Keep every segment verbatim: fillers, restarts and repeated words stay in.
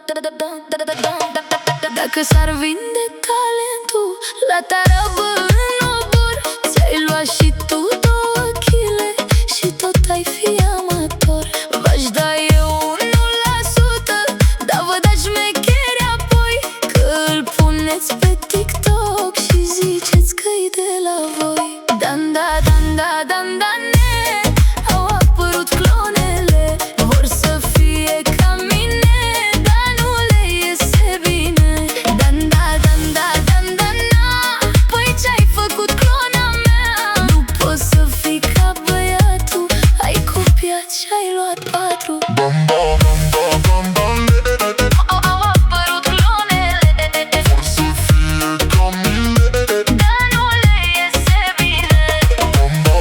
Dacă s-ar vinde talentul la tarabă în obor, ți-ai luat și tu două chile și tot ai fi amator. V-aș da eu unu la sută, dar vă dați șmecheri apoi, că îl puneți pe TikTok și ziceți că-i de la voi. Dan-da, dan-da, dan-da-ne, au apărut clonele, vor să fie ca mine, dar nu le iese bine. Dan-da, dan-da, dan-da-na, păi ce-ai făcut, clona mea? Nu poți să fii ca băiatul, ai copiat și-ai luat patru. Dan-da, dan-da, dan-da-le, Au, au apărut clonele, vor să fie ca mine. dar nu le iese bine. Dan-da,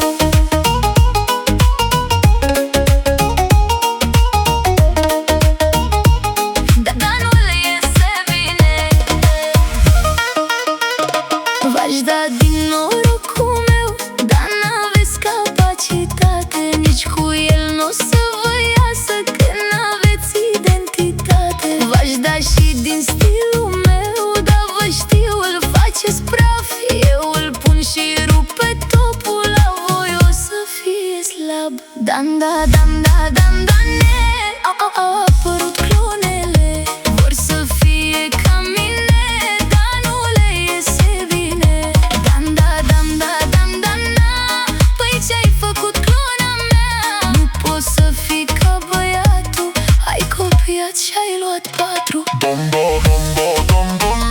Da, da, nu le iese bine. V-aș da din norocul meu, dar n-aveți capacitate, nici cu el n-o să vă iasă, că n-aveți identitate. V-aș da și din stilul meu, dar vă știu, îl faceți praf. Eu îl pun și rupe topul, la voi o să fie slab. Dan-da, dan-da, dan-da-ne, au, au, au apărut clonele, vor să fie ca mine, dar nu le iese bine. Dan-da, dan-da, dan-da-na, păi ce-ai făcut, clona mea? Nu poți să fii ca băiatul, ai copiat și-ai luat patru. dan-da, dan-da, dan-da-le.